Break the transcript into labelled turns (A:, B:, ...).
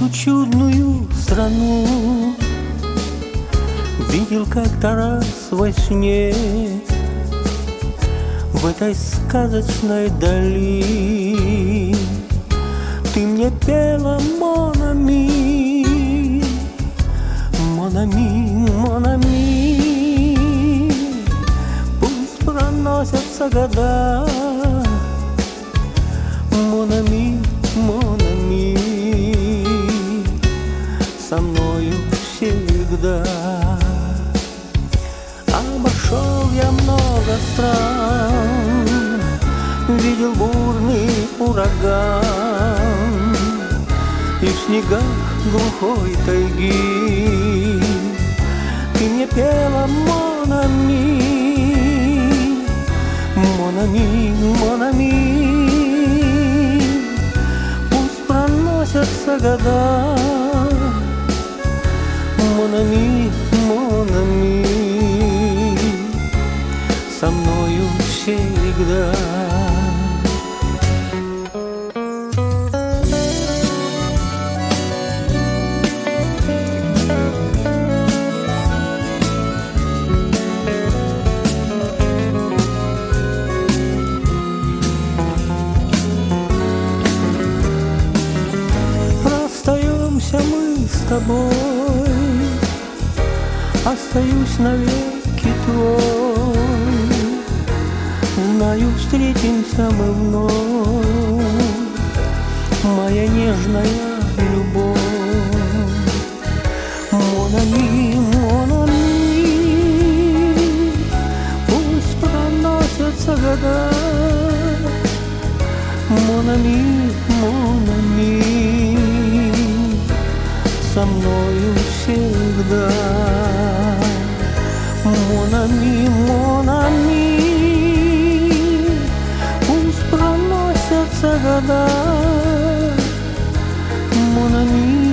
A: Эту чудную страну видел как-то раз во сне. В этой сказочной дали ты мне пела «Мон ами, мон ами, мон ами». Пусть проносятся года, «Мон ами, мон ами», со мною всегда. Обошел я много стран, видел бурный ураган, и в снегах глухой тайги ты мне пела «Мон ами, мон ами, мон ами». Пусть проносятся года, «Мон ами, мон ами», со мною всегда. Расстаемся мы с тобой, остаюсь навеки твой. Знаю, встретимся мы вновь, моя нежная любовь. Мон ами, мон ами, пусть проносятся года, «Мон ами, мон ами», со мною всегда. «Мон ами, мон ами», пусть проносятся года, «Мон ами».